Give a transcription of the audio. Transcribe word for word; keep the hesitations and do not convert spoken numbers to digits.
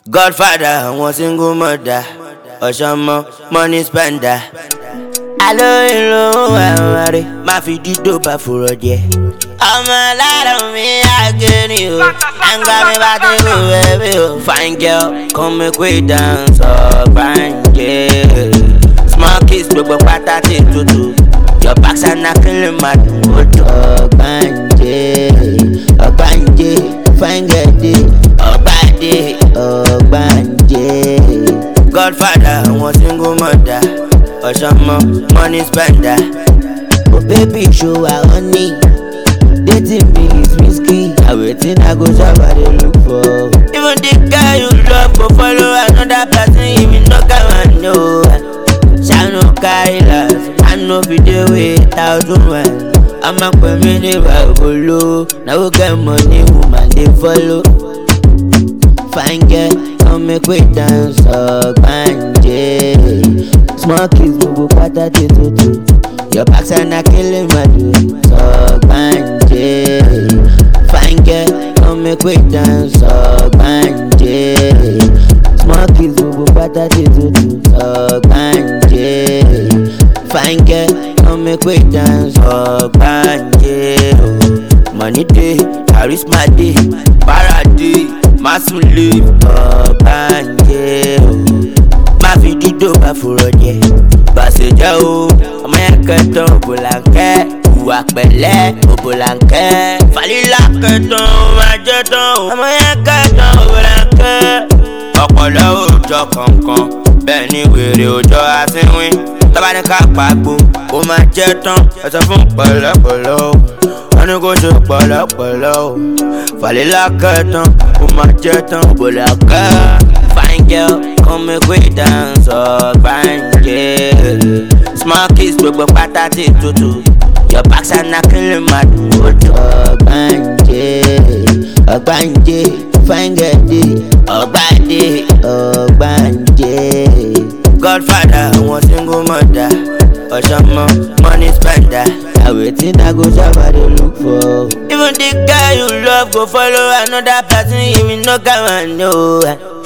Godfather, one single mother. Oshama, money spender. Alo ilo wari, ma fi dido ba furo je. Ọmọ lára mi ageni o, ẹngbà mi bá ti kú bẹ́bí o. Fine girl, come make we dance ọ̀gbànjẹ. Small kiss gbogbo pátá ti tutù. Your backside na killing my dude. Ọ̀gbànjẹ, ọ̀gbànjẹ, fine girl dey. Ọ̀gbàdé, ọ̀gbànjẹ. Godfather, one single mother. Oshama, money spender. Oh baby, show her honey. Dating me is risky. I waiting, I go shop, I dey look for. Even the guy you love go follow another person. Even no can know. Shall no carry last. I know video without woman. I'm a community below. Now we get money, woman they follow. Fine girl, come make we dance ọ̀gbànjẹ. Small kids gbogbo pátá ti tutù. Your backside na killing my dude. ọ̀gbànjẹ. Fine girl, come make we dance ọ̀gbànjẹ. Small kids gbogbo pátá ti tutù. ọ̀gbànjẹ. Fine girl, come make we dance ọ̀gbànjẹ. Money day, charisma day, para day. Masun live ọ̀gbànjẹ o. Má fi dídò bá fòrò jẹ. Bàṣẹjẹ́ o, ọmọ yẹn kẹtàn òbòlànkẹ́. Ìwà pẹ̀lẹ́ òbòlànkẹ́. Fàlílà kẹtàn máa jẹ́ tán o. Ọmọ yẹn kẹtàn òbòlànkẹ́. Ọpọlọ òòjọ́ kankan, bẹ́ẹ̀ ni wèrè òòjọ́ àsínwín. Tọ́ba ní ká pàgbó, ó máa jẹ́ tán. Ẹ sọ fún pẹ̀lẹ́pẹ̀lẹ́ o. Wọ́n ní kó ṣe pẹ̀lẹ́pẹ̀lẹ́ o. Fàlílà kẹtàn, ó máa jẹ́ tán òbòlànkẹ́. Fine girl, come make we dance ọ̀gbànjẹ. Small kiss gbogbo pátá ti tutù. Your backside na killing my dude. ọ̀gbànjẹ, ọ̀gbànjẹ, fine girl dey. ọ̀gbàdé, ọ̀gbànjẹ. Godfather, one single mother. Oshama, money spender. I waiting, I go shop, I dey look for. Even the guy you love go follow another person. Even no can know.